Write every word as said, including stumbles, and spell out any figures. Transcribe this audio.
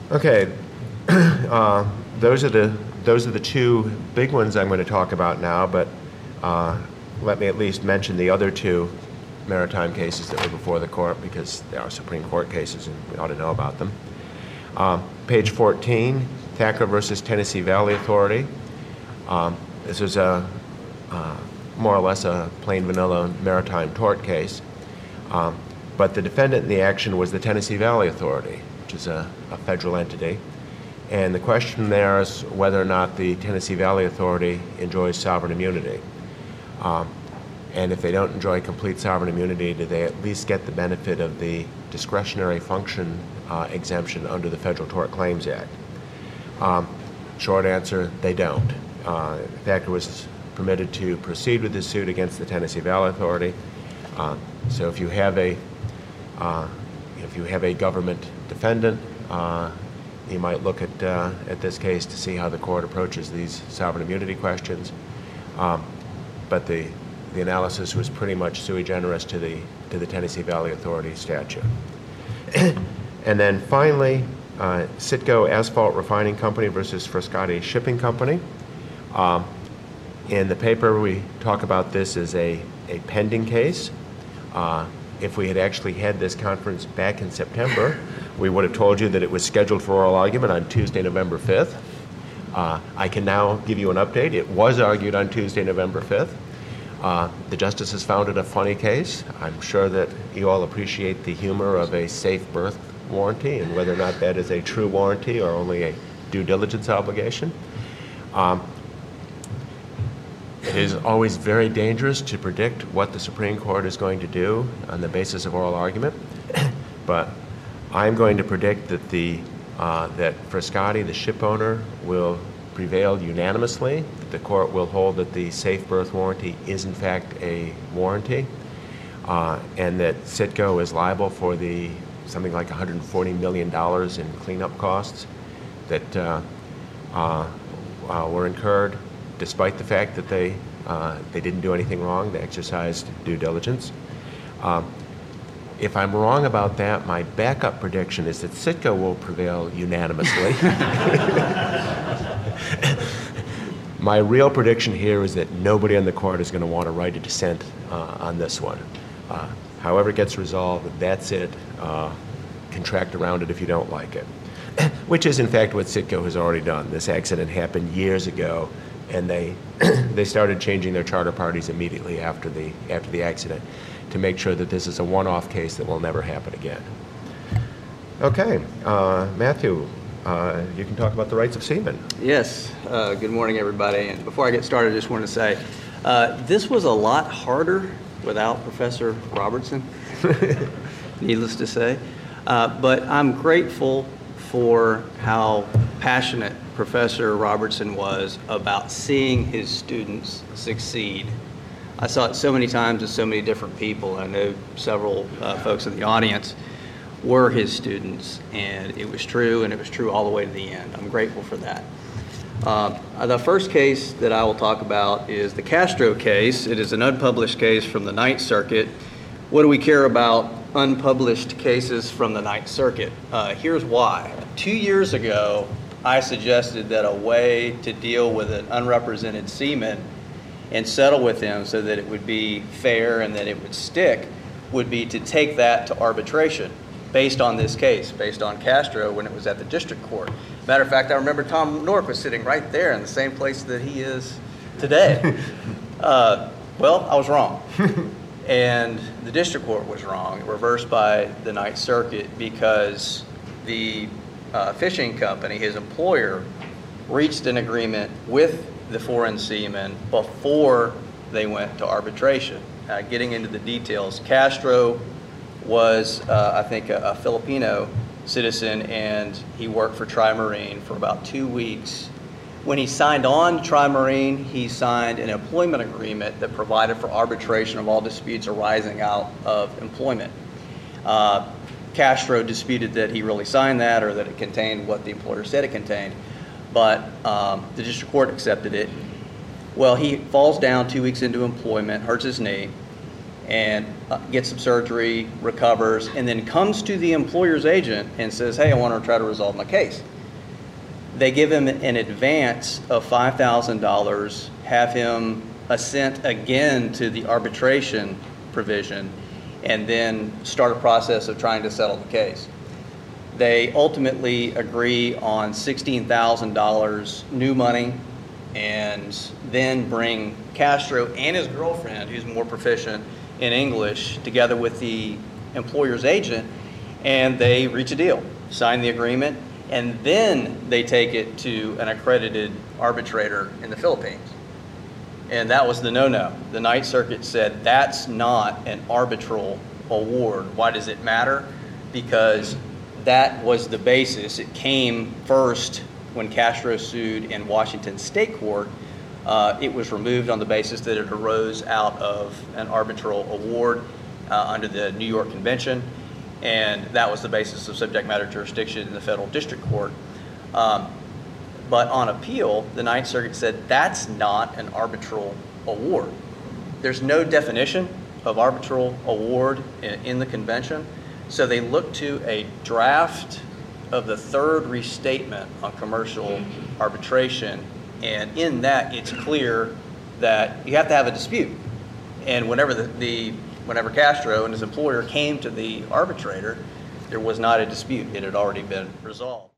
Okay, uh, those are the those are the two big ones I'm going to talk about now. But uh, let me at least mention the other two maritime cases that were before the court, because they are Supreme Court cases and we ought to know about them. Uh, page fourteen, Thacker versus Tennessee Valley Authority. Um, this was a uh, more or less a plain vanilla maritime tort case, um, but the defendant in the action was the Tennessee Valley Authority, which is a, a federal entity. And the question there is whether or not the Tennessee Valley Authority enjoys sovereign immunity. Um, and if they don't enjoy complete sovereign immunity, do they at least get the benefit of the discretionary function uh, exemption under the Federal Tort Claims Act? Um, short answer, they don't. Uh, Thacker was permitted to proceed with this suit against the Tennessee Valley Authority. Uh, so if you have a uh, if you have a government defendant, uh, you might look at uh, at this case to see how the court approaches these sovereign immunity questions. Um, but the the analysis was pretty much sui generis to the to the Tennessee Valley Authority statute. And then finally, uh, Citgo Asphalt Refining Company versus Frascati Shipping Company. Um, in the paper, we talk about this as a, a pending case. Uh, if we had actually had this conference back in September, we would have told you that it was scheduled for oral argument on Tuesday, November fifth. Uh, I can now give you an update. It was argued on Tuesday, November fifth. Uh, the justices found it a funny case. I'm sure that you all appreciate the humor of a safe berth warranty and whether or not that is a true warranty or only a due diligence obligation. Um, it is always very dangerous to predict what the Supreme Court is going to do on the basis of oral argument, but I'm going to predict that the uh, that Frascati, the ship owner, will prevail unanimously. The court will hold that the safe berth warranty is in fact a warranty, uh, and that Citgo is liable for the something like one hundred forty million dollars in cleanup costs that uh, uh, uh, were incurred, despite the fact that they uh, they didn't do anything wrong. They exercised due diligence. Um, if I'm wrong about that, my backup prediction is that Citgo will prevail unanimously. My real prediction here is that nobody on the court is going to want to write a dissent uh, on this one. Uh, however it gets resolved, that's it. Uh, contract around it if you don't like it. Which is, in fact, what Citgo has already done. This accident happened years ago, and they they started changing their charter parties immediately after the after the accident to make sure that this is a one-off case that will never happen again. Okay, uh, Matthew, uh, you can talk about the rights of seamen. Yes. Uh, good morning, everybody. And before I get started, I just want to say uh, this was a lot harder without Professor Robertson, needless to say. Uh, but I'm grateful for how passionate Professor Robertson was about seeing his students succeed. I saw it so many times with so many different people. I know several uh, folks in the audience were his students, and it was true, and it was true all the way to the end. I'm grateful for that. Uh, the first case that I will talk about is the Castro case. It is an unpublished case from the Ninth Circuit. What do we care about unpublished cases from the Ninth Circuit? Uh, here's why. Two years ago, I suggested that a way to deal with an unrepresented seaman and settle with him so that it would be fair and that it would stick would be to take that to arbitration based on this case, based on Castro when it was at the district court. Matter of fact, I remember Tom Nork was sitting right there in the same place that he is today. uh, well, I was wrong. And the district court was wrong, reversed by the Ninth Circuit, because the uh, fishing company, his employer, reached an agreement with the foreign seaman before they went to arbitration. Uh, getting into the details, Castro was, uh, I think, a, a Filipino citizen, and he worked for Tri-Marine for about two weeks. When he signed on to Tri-Marine, he signed an employment agreement that provided for arbitration of all disputes arising out of employment. Uh, Castro disputed that he really signed that or that it contained what the employer said it contained, but um, the district court accepted it. Well, he falls down two weeks into employment, hurts his knee, and uh, gets some surgery, recovers, and then comes to the employer's agent and says, hey, I want to try to resolve my case. They give him an advance of five thousand dollars, have him assent again to the arbitration provision, and then start a process of trying to settle the case. They ultimately agree on sixteen thousand dollars new money, and then bring Castro and his girlfriend, who's more proficient in English, together with the employer's agent, and they reach a deal, sign the agreement, and then they take it to an accredited arbitrator in the Philippines. And that was the no-no. The Ninth Circuit said that's not an arbitral award. Why does it matter? Because that was the basis. It came first when Castro sued in Washington State Court. Uh, it was removed on the basis that it arose out of an arbitral award uh, under the New York Convention, and that was the basis of subject matter jurisdiction in the federal district court. Um, but on appeal, the Ninth Circuit said that's not an arbitral award. There's no definition of arbitral award in, in the convention, so they looked to a draft of the third restatement on commercial arbitration, and in that it's clear that you have to have a dispute. And whenever the, the whenever Castro and his employer came to the arbitrator, there was not a dispute. It had already been resolved.